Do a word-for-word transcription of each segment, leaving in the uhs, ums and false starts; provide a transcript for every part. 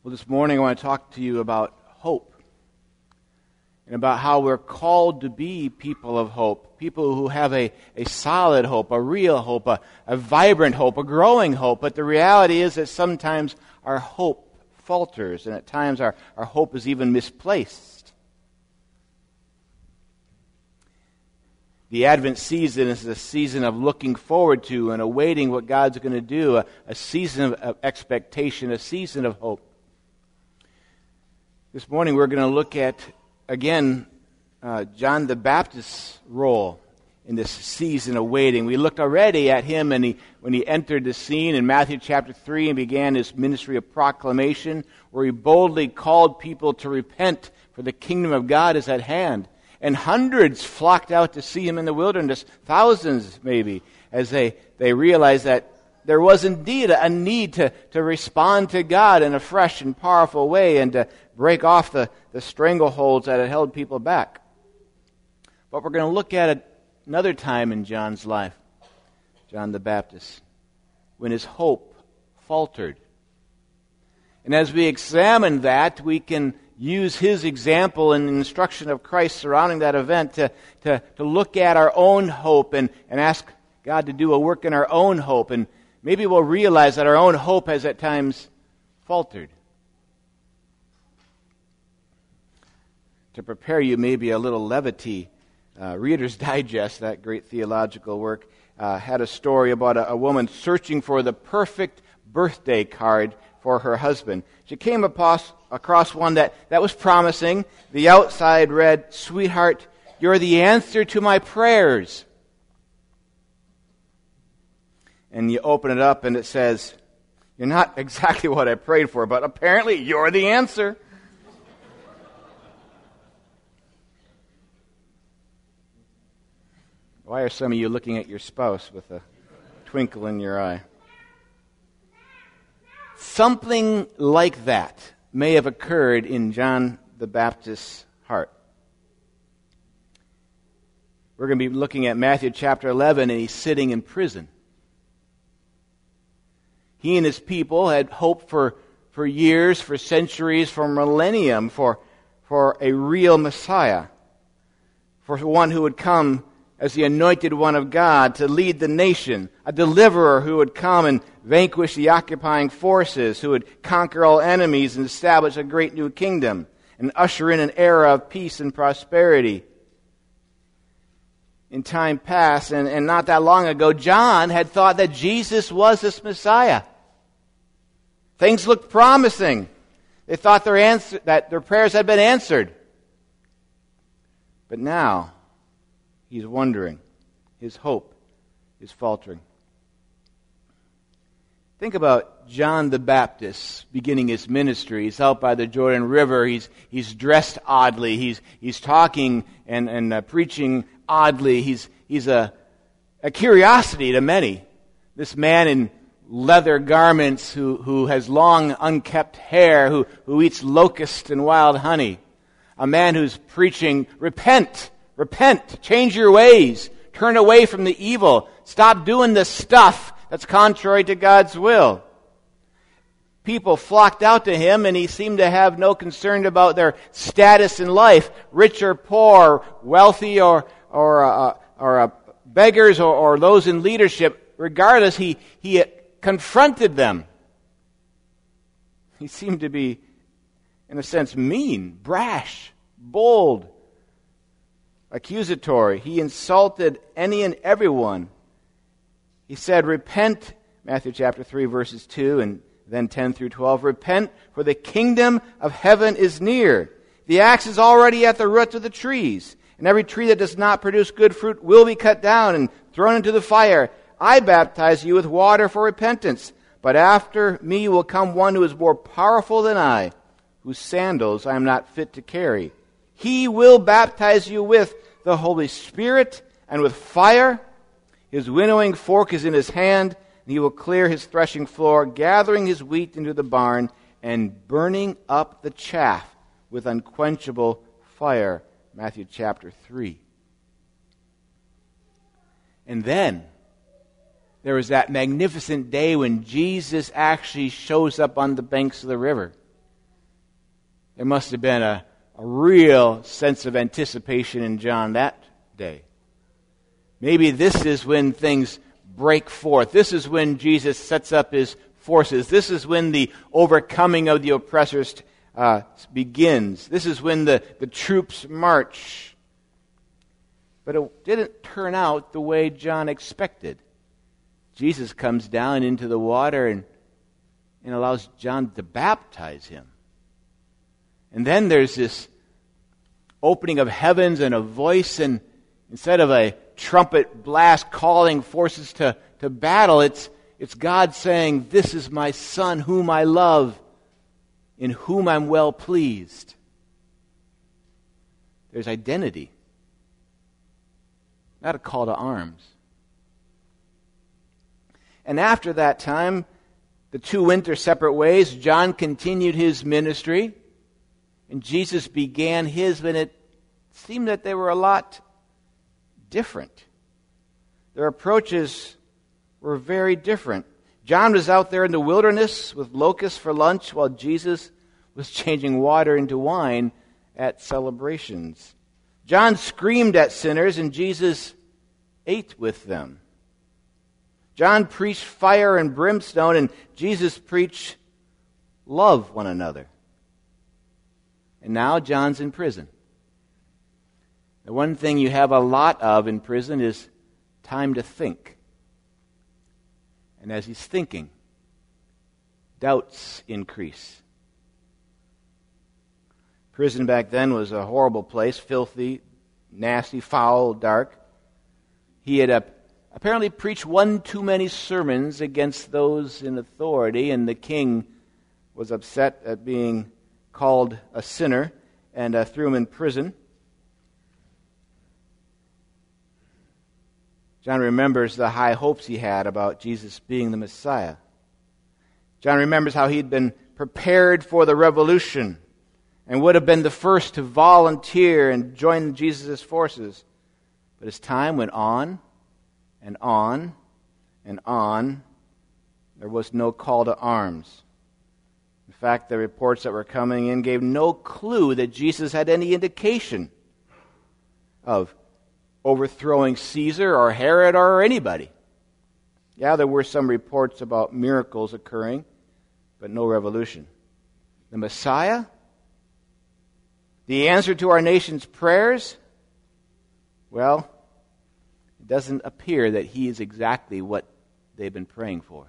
Well, this morning I want to talk to you about hope and about how we're called to be people of hope, people who have a, a solid hope, a real hope, a, a vibrant hope, a growing hope. But the reality is that sometimes our hope falters, and at times our, our hope is even misplaced. The Advent season is a season of looking forward to and awaiting what God's going to do, a, a season of, of expectation, a season of hope. This morning we're going to look at, again, uh, John the Baptist's role in this season of waiting. We looked already at him and he, when he entered the scene in Matthew chapter three and began his ministry of proclamation, where he boldly called people to repent, for the kingdom of God is at hand. And hundreds flocked out to see him in the wilderness, thousands maybe, as they, they realized that there was indeed a need to, to respond to God in a fresh and powerful way and to break off the, the strangleholds that had held people back. But we're going to look at another time in John's life, John the Baptist, when his hope faltered. And as we examine that, we can use his example and the instruction of Christ surrounding that event to, to, to look at our own hope and, and ask God to do a work in our own hope. And maybe we'll realize that our own hope has at times faltered. To prepare you maybe a little levity, uh, Reader's Digest, that great theological work, uh, had a story about a, a woman searching for the perfect birthday card for her husband. She came across, across one that, that was promising. The outside read, "Sweetheart, you're the answer to my prayers." And you open it up and it says, "You're not exactly what I prayed for, but apparently you're the answer." Why are some of you looking at your spouse with a twinkle in your eye? Something like that may have occurred in John the Baptist's heart. We're going to be looking at Matthew chapter eleven, and he's sitting in prison. He and his people had hoped for, for years, for centuries, for millennium, for, for a real Messiah, for one who would come as the anointed one of God to lead the nation, a deliverer who would come and vanquish the occupying forces, who would conquer all enemies and establish a great new kingdom, and usher in an era of peace and prosperity. In time past, and, and not that long ago, John had thought that Jesus was this Messiah. Things looked promising. They thought their answer, that their prayers had been answered. But now, he's wondering. His hope is faltering. Think about John the Baptist beginning his ministry. He's out by the Jordan River. He's he's dressed oddly. He's he's talking and and uh, preaching oddly. He's he's a a curiosity to many. This man in leather garments who who has long unkept hair, who who eats locusts and wild honey. A man who's preaching, repent. Repent, change your ways, turn away from the evil, stop doing the stuff that's contrary to God's will. People flocked out to him, and he seemed to have no concern about their status in life, rich or poor, wealthy or or uh, or uh, beggars or, or those in leadership. Regardless, he he confronted them. He seemed to be, in a sense, mean, brash, bold, accusatory. He insulted any and everyone. He said, "Repent," Matthew chapter three, verses two, and then ten through twelve. "Repent, for the kingdom of heaven is near. The axe is already at the roots of the trees, and every tree that does not produce good fruit will be cut down and thrown into the fire. I baptize you with water for repentance, but after me will come one who is more powerful than I, whose sandals I am not fit to carry. He will baptize you with the Holy Spirit and with fire. His winnowing fork is in his hand, and he will clear his threshing floor, gathering his wheat into the barn and burning up the chaff with unquenchable fire." Matthew chapter three. And then there was that magnificent day when Jesus actually shows up on the banks of the river. There must have been a, a real sense of anticipation in John that day. Maybe this is when things break forth. This is when Jesus sets up his forces. This is when the overcoming of the oppressors uh, begins. This is when the, the troops march. But it didn't turn out the way John expected. Jesus comes down into the water and, and allows John to baptize him. And then there's this opening of heavens and a voice, and instead of a trumpet blast calling forces to, to battle, it's, it's God saying, "This is my Son whom I love, in whom I'm well pleased." There's identity, not a call to arms. And after that time, the two went their separate ways. John continued his ministry, and Jesus began his, and it seemed that they were a lot different. Their approaches were very different. John was out there in the wilderness with locusts for lunch, while Jesus was changing water into wine at celebrations. John screamed at sinners, and Jesus ate with them. John preached fire and brimstone, and Jesus preached love one another. And now John's in prison. The one thing you have a lot of in prison is time to think. And as he's thinking, doubts increase. Prison back then was a horrible place, filthy, nasty, foul, dark. He had uh, apparently preached one too many sermons against those in authority, and the king was upset at being called a sinner and uh, threw him in prison. John remembers the high hopes he had about Jesus being the Messiah. John remembers how he'd been prepared for the revolution and would have been the first to volunteer and join Jesus' forces. But as time went on and on and on, there was no call to arms. In fact, the reports that were coming in gave no clue that Jesus had any indication of overthrowing Caesar or Herod or anybody. Yeah, there were some reports about miracles occurring, but no revolution. The Messiah? The answer to our nation's prayers? Well, it doesn't appear that he is exactly what they've been praying for.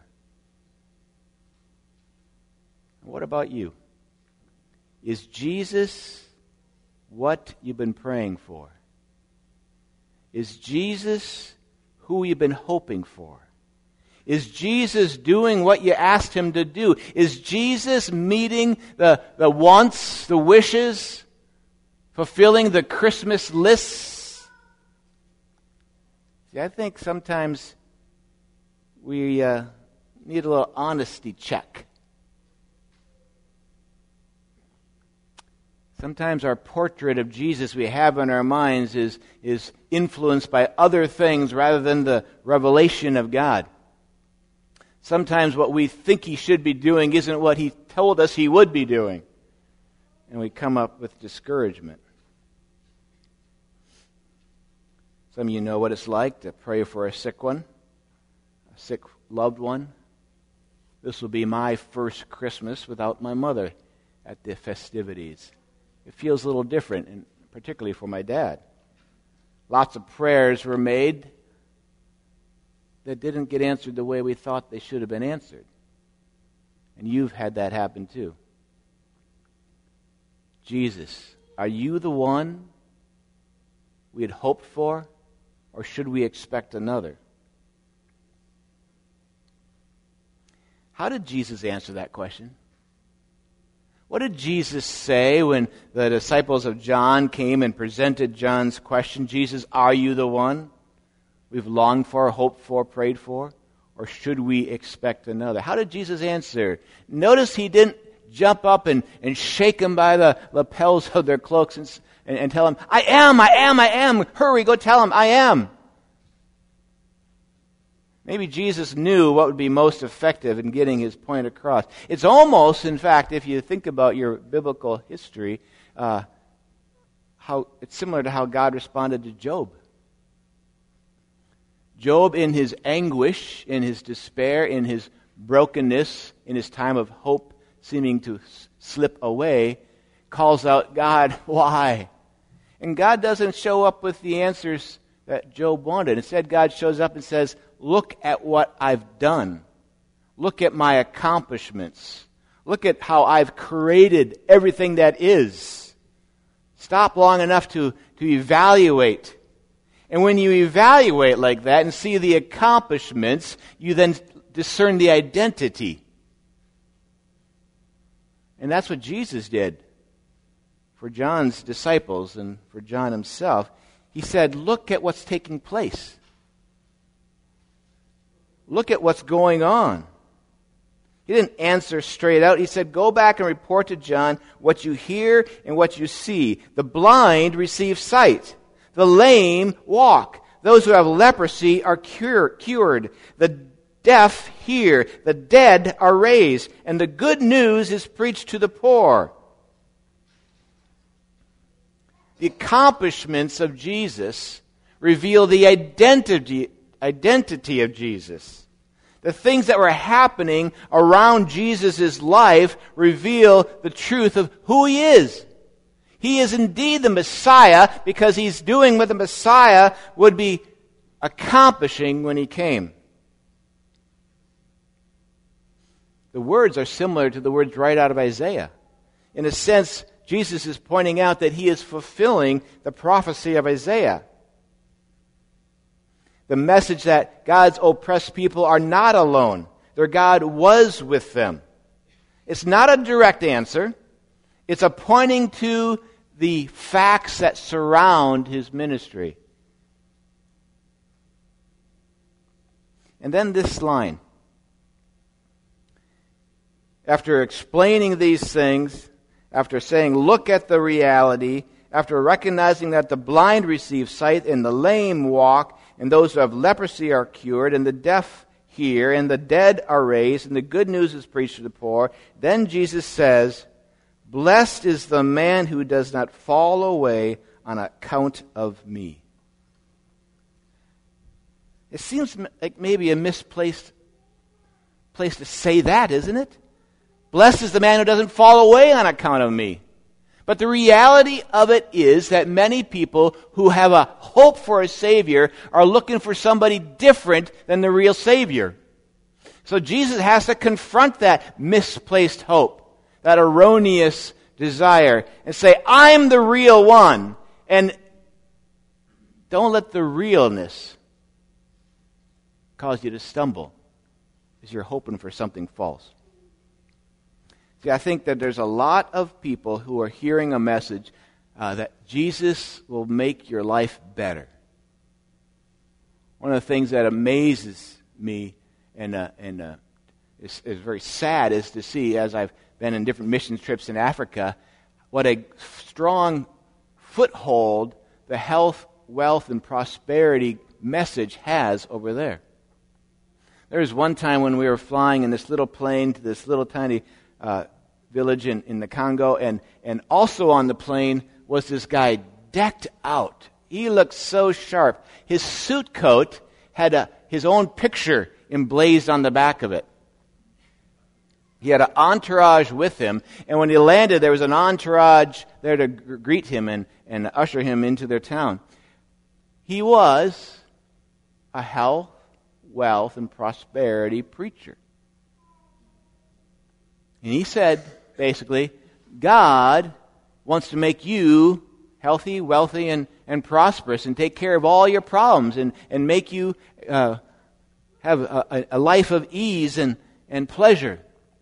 What about you? Is Jesus what you've been praying for? Is Jesus who you've been hoping for? Is Jesus doing what you asked him to do? Is Jesus meeting the, the wants, the wishes, fulfilling the Christmas lists? See, I think sometimes we uh, need a little honesty check. Sometimes our portrait of Jesus we have in our minds is, is influenced by other things rather than the revelation of God. Sometimes what we think he should be doing isn't what he told us he would be doing. And we come up with discouragement. Some of you know what it's like to pray for a sick one, a sick loved one. This will be my first Christmas without my mother at the festivities. It feels a little different, and particularly for my dad. Lots of prayers were made that didn't get answered the way we thought they should have been answered. And you've had that happen too. Jesus, are you the one we had hoped for, or should we expect another? How did Jesus answer that question? What did Jesus say when the disciples of John came and presented John's question? Jesus, are you the one we've longed for, hoped for, prayed for? Or should we expect another? How did Jesus answer? Notice he didn't jump up and, and shake them by the lapels of their cloaks and, and, and tell them, I am, I am, I am. Hurry, go tell them, I am. Maybe Jesus knew what would be most effective in getting his point across. It's almost, in fact, if you think about your biblical history, uh, how it's similar to how God responded to Job. Job, in his anguish, in his despair, in his brokenness, in his time of hope seeming to s- slip away, calls out, God, why? And God doesn't show up with the answers that Job wanted. Instead, God shows up and says, look at what I've done. Look at my accomplishments. Look at how I've created everything that is. Stop long enough to, to evaluate. And when you evaluate like that and see the accomplishments, you then discern the identity. And that's what Jesus did for John's disciples and for John himself. He said, look at what's taking place. Look at what's going on. He didn't answer straight out. He said, go back and report to John what you hear and what you see. The blind receive sight. The lame walk. Those who have leprosy are cure, cured. The deaf hear. The dead are raised. And the good news is preached to the poor. The accomplishments of Jesus reveal the identity, identity of Jesus. The things that were happening around Jesus' life reveal the truth of who he is. He is indeed the Messiah because he's doing what the Messiah would be accomplishing when he came. The words are similar to the words right out of Isaiah. In a sense, Jesus is pointing out that he is fulfilling the prophecy of Isaiah. The message that God's oppressed people are not alone. Their God was with them. It's not a direct answer. It's a pointing to the facts that surround his ministry. And then this line. After explaining these things, after saying, look at the reality, after recognizing that the blind receive sight and the lame walk, and those who have leprosy are cured, and the deaf hear, and the dead are raised, and the good news is preached to the poor, then Jesus says, blessed is the man who does not fall away on account of me. It seems like maybe a misplaced place to say that, isn't it? Blessed is the man who doesn't fall away on account of me. But the reality of it is that many people who have a hope for a Savior are looking for somebody different than the real Savior. So Jesus has to confront that misplaced hope, that erroneous desire, and say, I'm the real one. And don't let the realness cause you to stumble as you're hoping for something false. See, I think that there's a lot of people who are hearing a message uh, that Jesus will make your life better. One of the things that amazes me and, uh, and uh, is, is very sad is to see, as I've been in different mission trips in Africa, what a strong foothold the health, wealth, and prosperity message has over there. There was one time when we were flying in this little plane to this little tiny uh, village in, in the Congo, and, and also on the plane was this guy decked out. He looked so sharp. His suit coat had a, his own picture emblazed on the back of it. He had an entourage with him, and when he landed, there was an entourage there to g- greet him and, and usher him into their town. He was a health, wealth, and prosperity preacher. And he said, basically, God wants to make you healthy, wealthy, and, and prosperous, and take care of all your problems, and, and make you uh, have a, a life of ease and, and pleasure.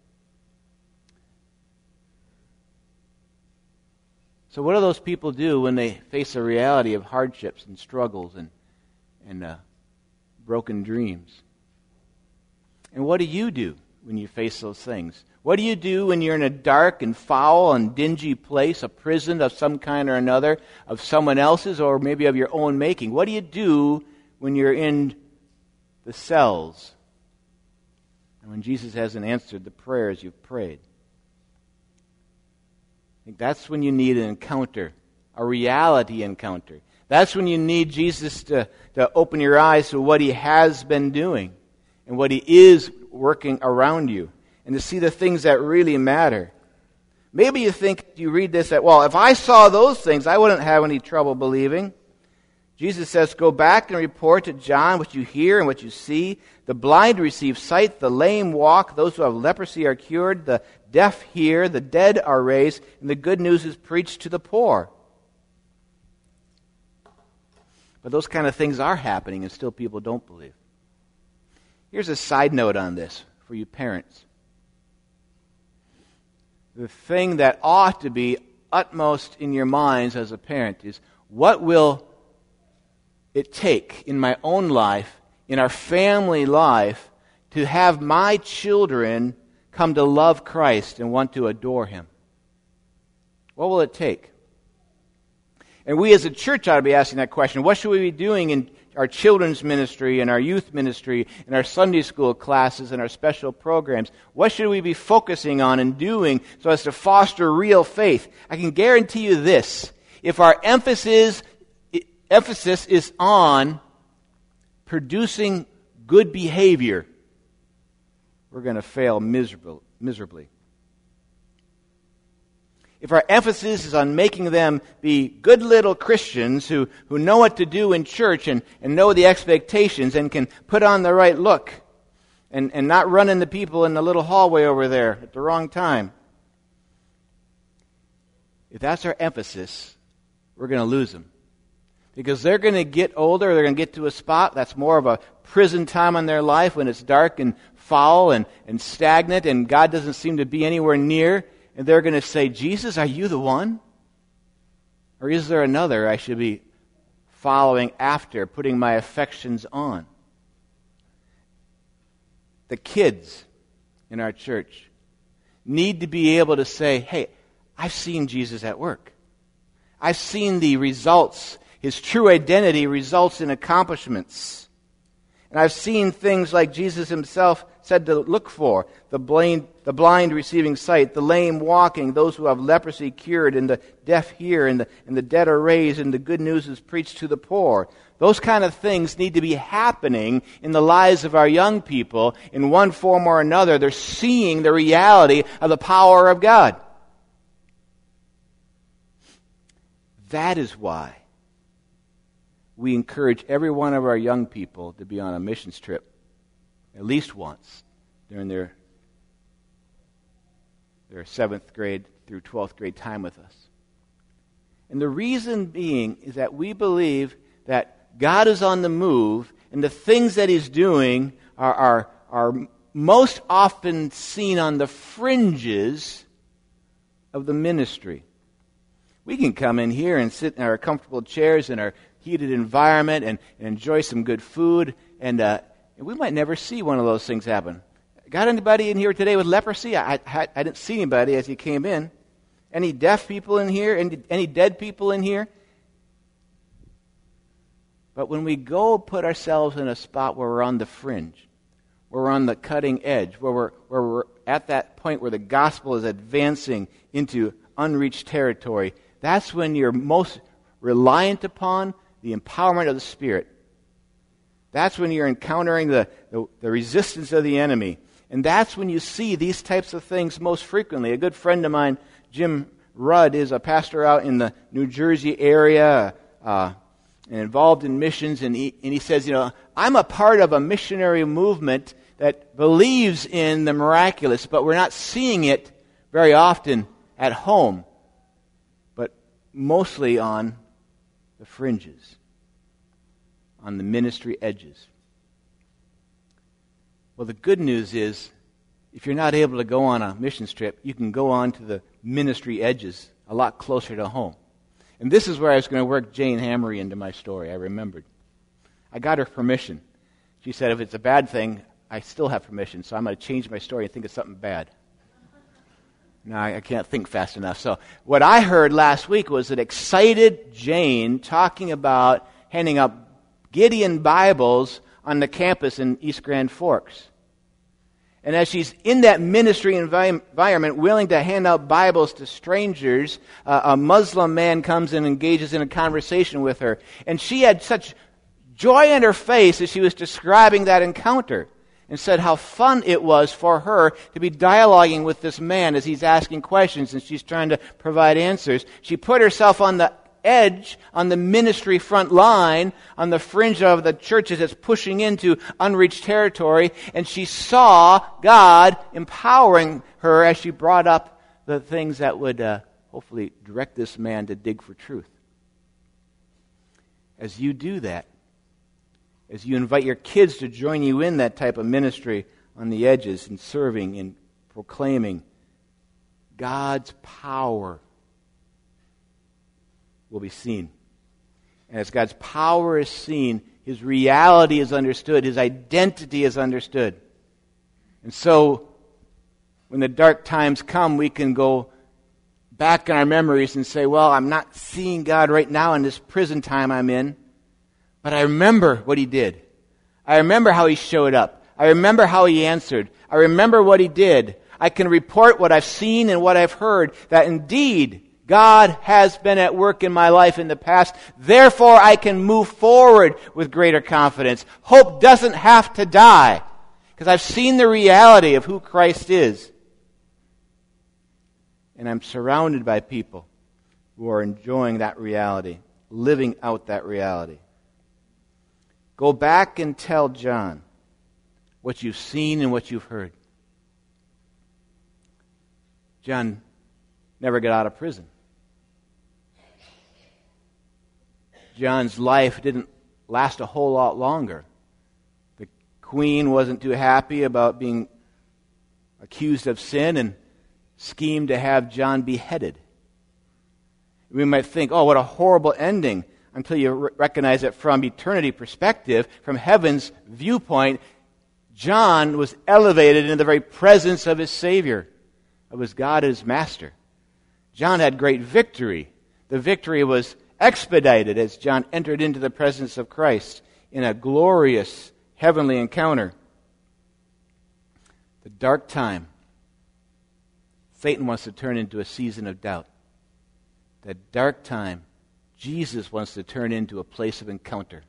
So what do those people do when they face the reality of hardships and struggles and, and uh, broken dreams? And what do you do when you face those things? What do you do when you're in a dark and foul and dingy place, a prison of some kind or another, of someone else's or maybe of your own making? What do you do when you're in the the cells. And when Jesus hasn't answered the prayers you've prayed. I think that's when you need an encounter, a reality encounter. That's when you need Jesus to, to open your eyes to what He has been doing and what He is working around you, and to see the things that really matter. Maybe you think, you read this, that, well, if I saw those things, I wouldn't have any trouble believing. Jesus says, go back and report to John what you hear and what you see. The blind receive sight, the lame walk, those who have leprosy are cured, the deaf hear, the dead are raised, and the good news is preached to the poor. But those kind of things are happening, and still people don't believe. Here's a side note on this for you parents. The thing that ought to be utmost in your minds as a parent is, what will it take in my own life, in our family life, to have my children come to love Christ and want to adore Him? What will it take? And we as a church ought to be asking that question. What should we be doing in our children's ministry and our youth ministry and our Sunday school classes and our special programs? What should we be focusing on and doing so as to foster real faith? I can guarantee you this. If our emphasis emphasis is on producing good behavior, we're going to fail miserable, miserably. If our emphasis is on making them be good little Christians who, who know what to do in church and, and know the expectations and can put on the right look and, and not run into people in the little hallway over there at the wrong time, if that's our emphasis, we're going to lose them. Because they're going to get older, they're going to get to a spot that's more of a prison time in their life when it's dark and foul and, and stagnant and God doesn't seem to be anywhere near. And they're going to say, Jesus, are you the one? Or is there another I should be following after, putting my affections on? The kids in our church need to be able to say, hey, I've seen Jesus at work. I've seen the results. His true identity results in accomplishments. And I've seen things like Jesus Himself said to look for. The blind, the blind receiving sight, the lame walking, those who have leprosy cured, and the deaf hear, and the, and the dead are raised, and the good news is preached to the poor. Those kind of things need to be happening in the lives of our young people in one form or another. They're seeing the reality of the power of God. That is why we encourage every one of our young people to be on a missions trip at least once during their, their seventh grade through twelfth grade time with us. And the reason being is that we believe that God is on the move, and the things that He's doing are, are, are most often seen on the fringes of the ministry. We can come in here and sit in our comfortable chairs in our heated environment and, and enjoy some good food, and, uh, and we might never see one of those things happen. Got anybody in here today with leprosy? I, I, I didn't see anybody as you came in. Any deaf people in here? Any, any dead people in here? But when we go put ourselves in a spot where we're on the fringe, where we're on the cutting edge, where we're, where we're at that point where the gospel is advancing into unreached territory, that's when you're most reliant upon the empowerment of the Spirit. That's when you're encountering the, the, the resistance of the enemy. And that's when you see these types of things most frequently. A good friend of mine, Jim Rudd, is a pastor out in the New Jersey area uh, and involved in missions. And he, and he says, you know, I'm a part of a missionary movement that believes in the miraculous, but we're not seeing it very often at home, but mostly on the fringes, on the ministry edges. Well, the good news is, if you're not able to go on a missions trip, you can go on to the ministry edges a lot closer to home. And this is where I was going to work Jane Hammery into my story, I remembered. I got her permission. She said, if it's a bad thing, I still have permission, so I'm going to change my story and think it's something bad. No, I can't think fast enough. So what I heard last week was an excited Jane talking about handing out Gideon Bibles on the campus in East Grand Forks. And as she's in that ministry envi- environment, willing to hand out Bibles to strangers, uh, a Muslim man comes and engages in a conversation with her. And she had such joy in her face as she was describing that encounter, and said how fun it was for her to be dialoguing with this man as he's asking questions and she's trying to provide answers. She put herself on the edge, on the ministry front line, on the fringe of the churches that's pushing into unreached territory, and she saw God empowering her as she brought up the things that would uh, hopefully direct this man to dig for truth. As you do that, as you invite your kids to join you in that type of ministry on the edges and serving and proclaiming, God's power will be seen. And as God's power is seen, His reality is understood, His identity is understood. And so, when the dark times come, we can go back in our memories and say, well, I'm not seeing God right now in this prison time I'm in, but I remember what He did. I remember how He showed up. I remember how He answered. I remember what He did. I can report what I've seen and what I've heard, that indeed God has been at work in my life in the past. Therefore, I can move forward with greater confidence. Hope doesn't have to die, because I've seen the reality of who Christ is. And I'm surrounded by people who are enjoying that reality, living out that reality. Go back and tell John what you've seen and what you've heard. John never got out of prison. John's life didn't last a whole lot longer. The queen wasn't too happy about being accused of sin and schemed to have John beheaded. We might think, oh, what a horrible ending, until you r- recognize that from eternity perspective, from heaven's viewpoint, John was elevated into the very presence of his Savior, of his God, his Master. John had great victory. The victory was expedited as John entered into the presence of Christ in a glorious heavenly encounter. The dark time, Satan wants to turn into a season of doubt. The dark time, Jesus wants to turn into a place of encounter.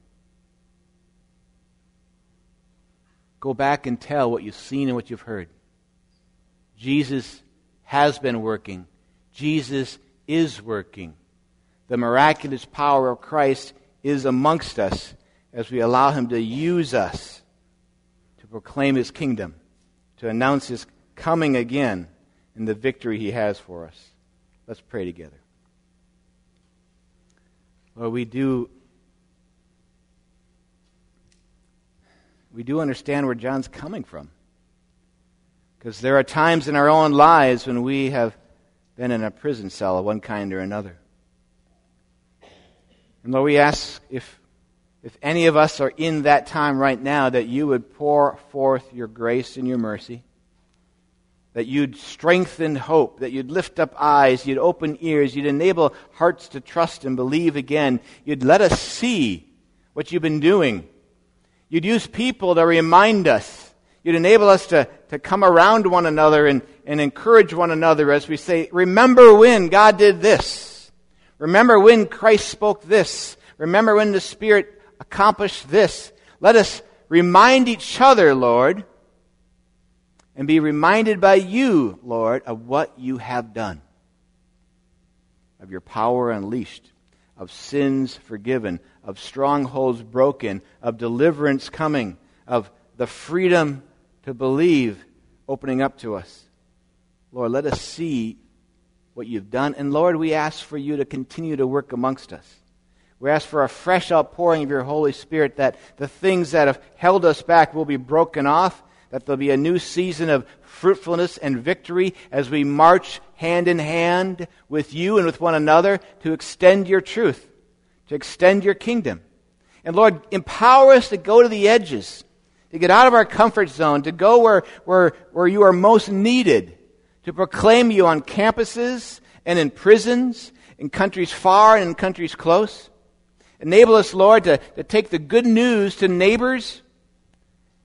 Go back and tell what you've seen and what you've heard. Jesus has been working. Jesus is working. The miraculous power of Christ is amongst us as we allow Him to use us to proclaim His kingdom, to announce His coming again and the victory He has for us. Let's pray together. Lord, we do we do understand where John's coming from, because there are times in our own lives when we have been in a prison cell of one kind or another. And Lord, we ask if if any of us are in that time right now, that you would pour forth your grace and your mercy, that you'd strengthen hope, that you'd lift up eyes, you'd open ears, you'd enable hearts to trust and believe again. You'd let us see what you've been doing. You'd use people to remind us. You'd enable us to, to come around one another and, and encourage one another as we say, remember when God did this. Remember when Christ spoke this. Remember when the Spirit accomplished this. Let us remind each other, Lord, and be reminded by you, Lord, of what you have done, of your power unleashed, of sins forgiven, of strongholds broken, of deliverance coming, of the freedom to believe opening up to us. Lord, let us see what you've done. And Lord, we ask for you to continue to work amongst us. We ask for a fresh outpouring of your Holy Spirit, that the things that have held us back will be broken off, that there'll be a new season of fruitfulness and victory as we march hand in hand with you and with one another to extend your truth, to extend your kingdom. And Lord, empower us to go to the edges, to get out of our comfort zone, to go where, where, where you are most needed, to proclaim you on campuses and in prisons, in countries far and in countries close. Enable us, Lord, to, to take the good news to neighbors,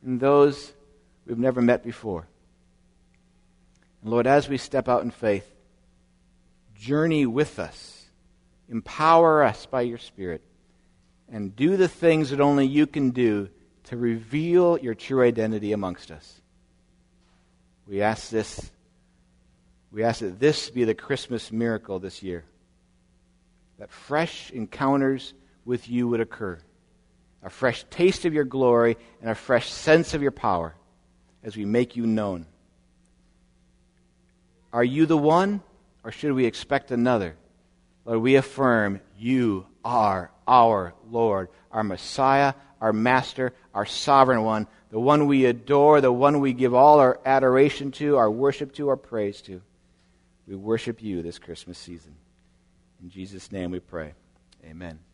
and those we've never met before. And Lord, as we step out in faith, journey with us, empower us by your Spirit, and do the things that only you can do to reveal your true identity amongst us. We ask this, we ask that this be the Christmas miracle this year, that fresh encounters with you would occur, a fresh taste of your glory and a fresh sense of your power as we make you known. Are you the one, or should we expect another? Lord, we affirm you are our Lord, our Messiah, our Master, our Sovereign One, the one we adore, the one we give all our adoration to, our worship to, our praise to. We worship you this Christmas season. In Jesus' name we pray. Amen.